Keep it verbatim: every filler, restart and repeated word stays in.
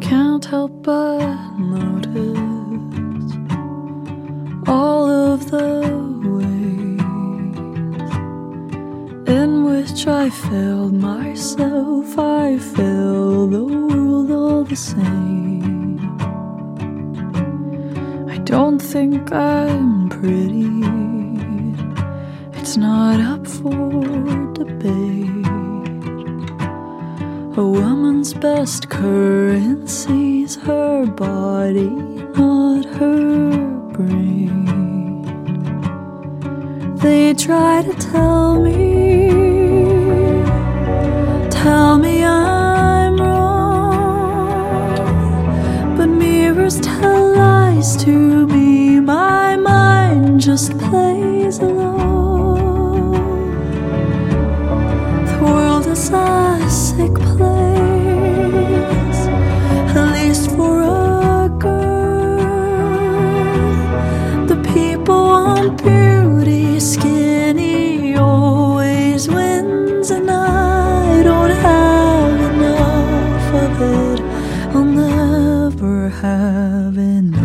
can't help but notice all of the ways in which I failed myself. I failed the world all the same. I don't think I'm pretty, it's not up for debate. A woman's best currency's her body, not her brain. They try to tell me, tell me I'm wrong, but mirrors tell lies to me. My mind just plays along. The world is a sick place, at least for a girl. The people want beauty, skinny always wins, and I don't have enough of it. I'll never have enough.